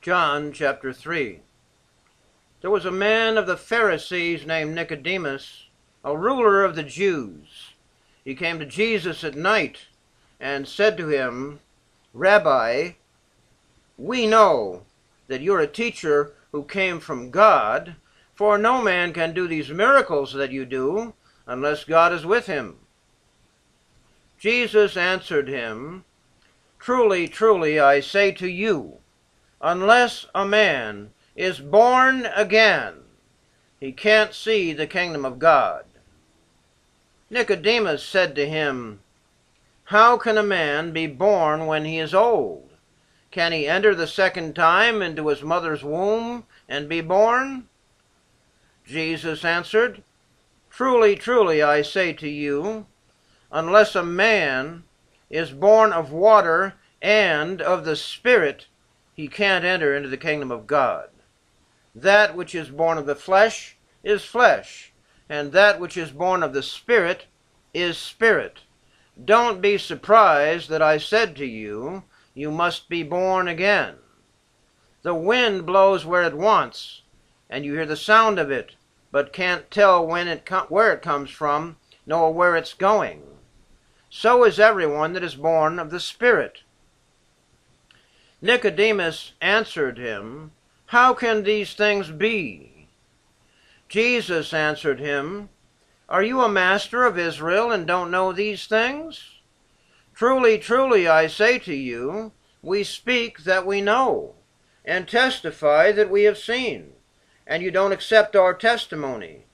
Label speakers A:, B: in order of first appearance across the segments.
A: John chapter 3. There was a man of the Pharisees named Nicodemus, a ruler of the Jews. He came to Jesus at night and said to him, "Rabbi, we know that you're a teacher who came from God, for no man can do these miracles that you do unless God is with him." Jesus answered him, "Truly, truly, I say to you, unless a man is born again, he can't see the kingdom of God." Nicodemus said to him, "How can a man be born when he is old? Can he enter the second time into his mother's womb and be born?" Jesus answered, "Truly, truly, I say to you, unless a man is born of water and of the Spirit, he can't enter into the kingdom of God. That which is born of the flesh is flesh, and that which is born of the Spirit is spirit. Don't be surprised that I said to you, you must be born again. The wind blows where it wants, and you hear the sound of it, but can't tell where it comes from, nor where it's going. So is everyone that is born of the Spirit." Nicodemus answered him, "How can these things be?" Jesus answered him, "Are you a master of Israel and don't know these things? Truly, truly, I say to you, we speak that we know, and testify that we have seen, and you don't accept our testimony.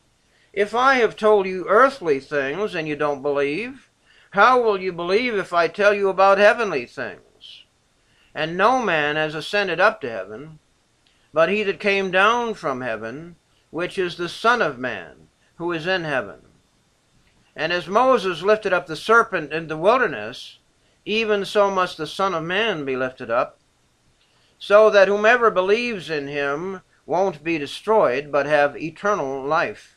A: If I have told you earthly things and you don't believe, how will you believe if I tell you about heavenly things? And no man has ascended up to heaven, but he that came down from heaven, which is the Son of Man, who is in heaven. And as Moses lifted up the serpent in the wilderness, even so must the Son of Man be lifted up, so that whomever believes in him won't be destroyed, but have eternal life.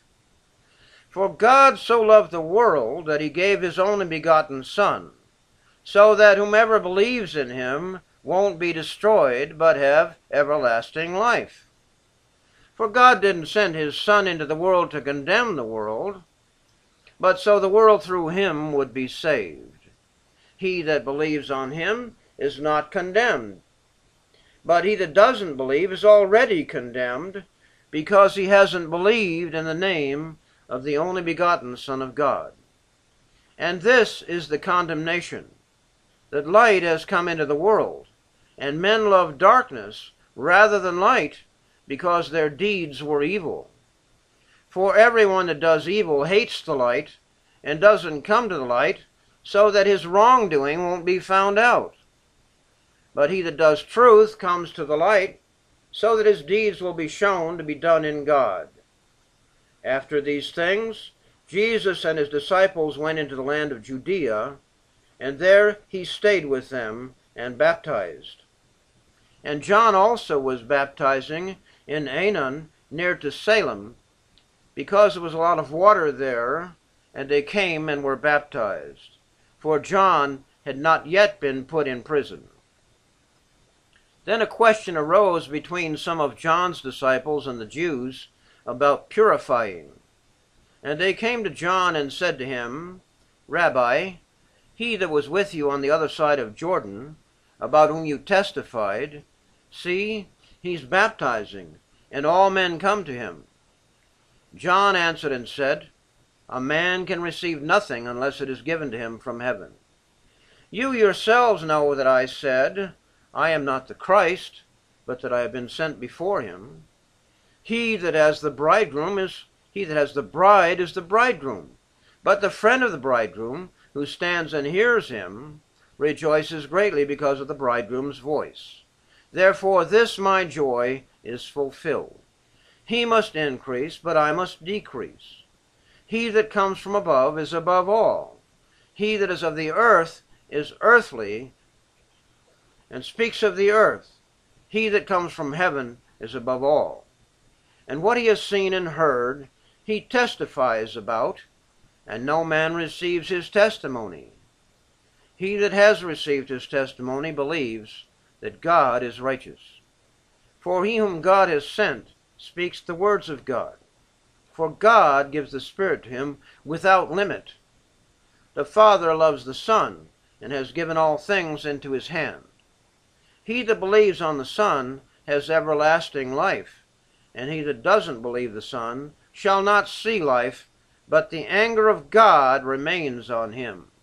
A: For God so loved the world that he gave his only begotten Son, so that whomever believes in him won't be destroyed, but have everlasting life. For God didn't send his Son into the world to condemn the world, but so the world through him would be saved. He that believes on him is not condemned, but he that doesn't believe is already condemned, because he hasn't believed in the name of the only begotten Son of God. And this is the condemnation, that light has come into the world, and men love darkness rather than light, because their deeds were evil. For everyone that does evil hates the light, and doesn't come to the light, so that his wrongdoing won't be found out. But he that does truth comes to the light, so that his deeds will be shown to be done in God. After these things, Jesus and his disciples went into the land of Judea, and there he stayed with them and baptized. And John also was baptizing in Aenon near to Salem, because there was a lot of water there, and they came and were baptized. For John had not yet been put in prison. Then a question arose between some of John's disciples and the Jews about purifying. And they came to John and said to him, "Rabbi, he that was with you on the other side of Jordan, about whom you testified, see, he's baptizing, and all men come to him." John answered and said, "A man can receive nothing unless it is given to him from heaven. You yourselves know that I said, I am not the Christ, but that I have been sent before him. He that has the bride is the bridegroom. But the friend of the bridegroom, who stands and hears him, rejoices greatly because of the bridegroom's voice. Therefore this my joy is fulfilled. He must increase, but I must decrease. He that comes from above is above all. He that is of the earth is earthly, and speaks of the earth. He that comes from heaven is above all. And what he has seen and heard, he testifies about, and no man receives his testimony. He that has received his testimony believes that God is righteous. For he whom God has sent speaks the words of God. For God gives the Spirit to him without limit. The Father loves the Son, and has given all things into his hand. He that believes on the Son has everlasting life, and he that doesn't believe the Son shall not see life, but the anger of God remains on him.